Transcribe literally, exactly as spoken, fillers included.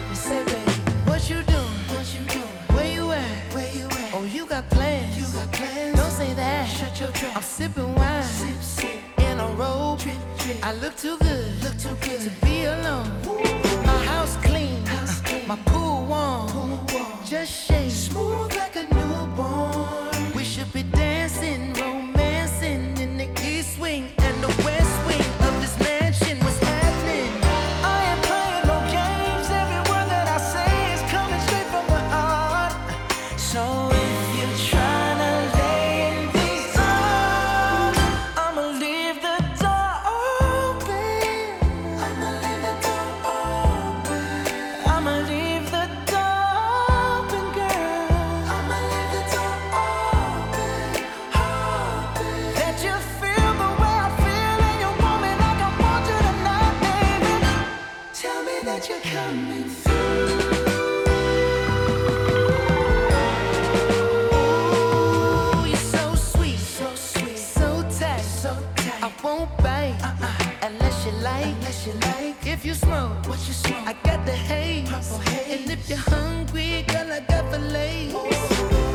You say, baby, what you doing? What you doing? Where you at? Where you at? Oh, you got plans? You got plans? Don't say that. Shut your trap. I'm sipping wine, sip, sip. In a robe. Trip, trip. I look too good, look too good to be alone. Ooh. My house clean, house clean. My pool warm, pool warm. Just shake smooth like a newborn. We should be dancing, romancing in the east wing and the west wing of this mansion. What's happening? I ain't playing no games. Every word that I say is coming straight from the heart. So if you're trying to lay in these arms, I'ma leave the door open. I'ma leave the door open. I'ma leave the door open, girl. I'ma leave the door open, open. Let you feel the way I feel, and you want me like I want you tonight, baby. Tell me that you're coming through. Ooh, you're so sweet, so sweet, so tight, so tight. I won't bite uh-uh. unless you like, unless you like. If you smoke, what you smoke? I got the haze. Purple haze. And if you're hungry, girl, I got fillets.